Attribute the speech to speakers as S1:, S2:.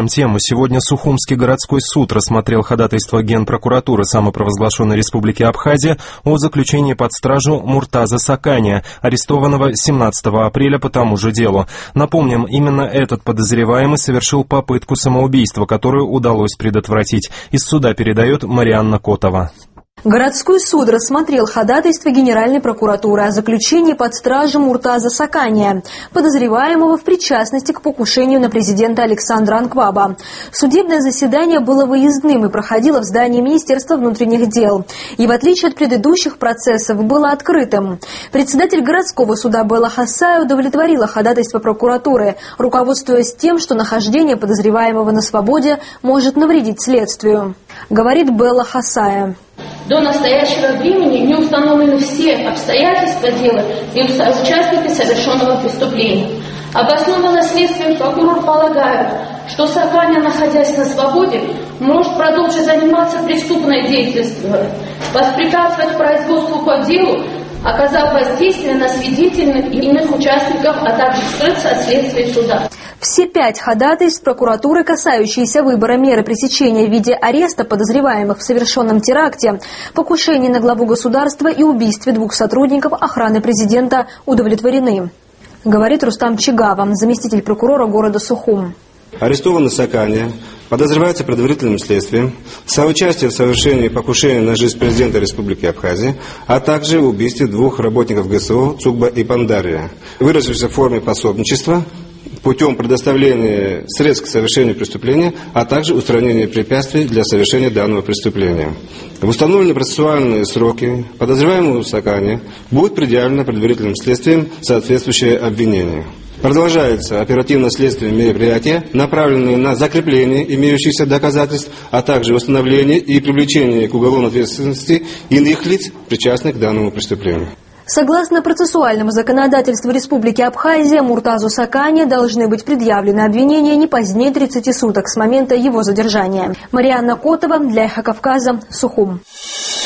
S1: Тему. Сегодня Сухумский городской суд рассмотрел ходатайство Генпрокуратуры самопровозглашенной Республики Абхазия о заключении под стражу Муртаза Сакания, арестованного 17 апреля по тому же делу. Напомним, именно этот подозреваемый совершил попытку самоубийства, которую удалось предотвратить. Из суда передает Марианна Котова.
S2: Городской суд рассмотрел ходатайство Генеральной прокуратуры о заключении под стражу Муртаза Сакания, подозреваемого в причастности к покушению на президента Александра Анкваба. Судебное заседание было выездным и проходило в здании Министерства внутренних дел. И в отличие от предыдущих процессов, было открытым. Председатель городского суда Белла Хасая удовлетворила ходатайство прокуратуры, руководствуясь тем, что нахождение подозреваемого на свободе может навредить следствию. Говорит Белла Хасая.
S3: До настоящего времени не установлены все обстоятельства дела и участники совершенного преступления. Обоснованно следствием прокурор полагает, что Сакания, находясь на свободе, может продолжить заниматься преступной деятельностью, воспрепятствовать производству по делу, оказав воздействие на свидетельных и иных участников, а также скрыться от следствия суда.
S2: Все 5 ходатайств прокуратуры, касающиеся выбора меры пресечения в виде ареста подозреваемых в совершенном теракте, покушении на главу государства и убийстве 2 сотрудников охраны президента, удовлетворены. Говорит Рустам Чигава, заместитель прокурора города Сухум.
S4: Арестованный Сакания подозревается предварительным следствием в соучастии в совершении покушения на жизнь президента Республики Абхазия, а также в убийстве 2 работников ГСО Цукба и Пандария, выразившихся в форме пособничества путем предоставления средств к совершению преступления, а также устранения препятствий для совершения данного преступления. В установленные процессуальные сроки подозреваемому Сакания будет предъявлено предварительным следствием соответствующее обвинение. Продолжается оперативно-следственные мероприятия, направленные на закрепление имеющихся доказательств, а также восстановление и привлечение к уголовной ответственности иных лиц, причастных к данному преступлению.
S2: Согласно процессуальному законодательству Республики Абхазия, Муртазу Сакания должны быть предъявлены обвинения не позднее 30 суток с момента его задержания. Марианна Котова для Эхо Кавказа, Сухум.